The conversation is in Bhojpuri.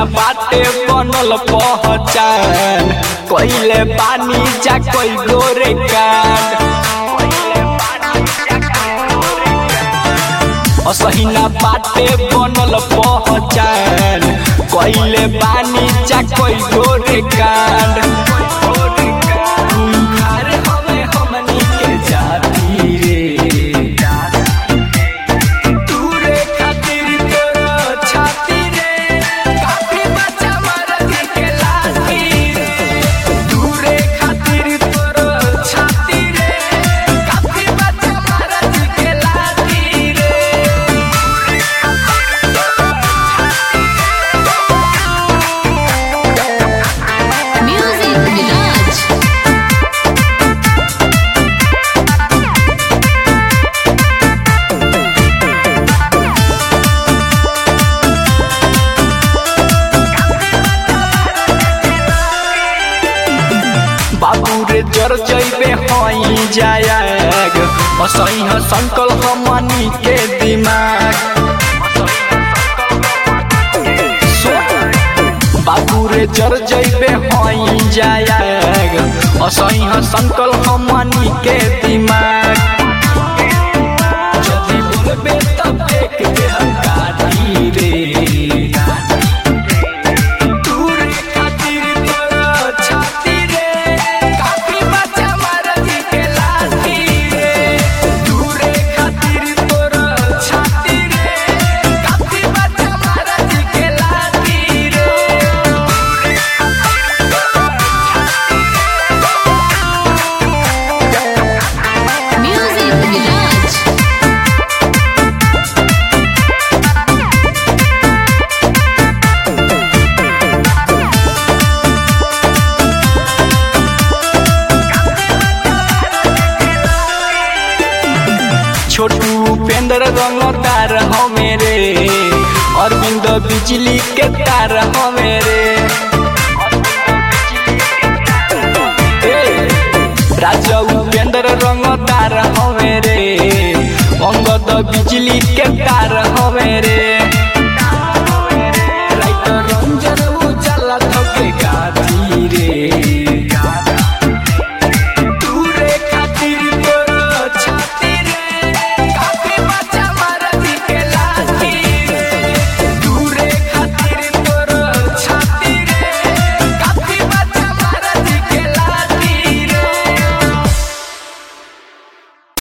बाटे बनल पहचान कइले बानी जा कोई गोरे कांड असहिना बाटे बनल पहचान कइले बानी जा कोई गोरे कांड हमनी के जाती रे बाबूरे जर जइबे हई जायग असही संकल हमनी के दिमाग बाबूरे जर जइबे हई जायग असही संकल हमनी के दिमाग जदी बोलबे तब देख के हकारी रे छोटू उपेंद्र रंगदार हो मेरे अरविंद बिजली के तार हो मेरे राजा उपेंद्र रंगदार हो मेरे अंगद बिजली के तार हो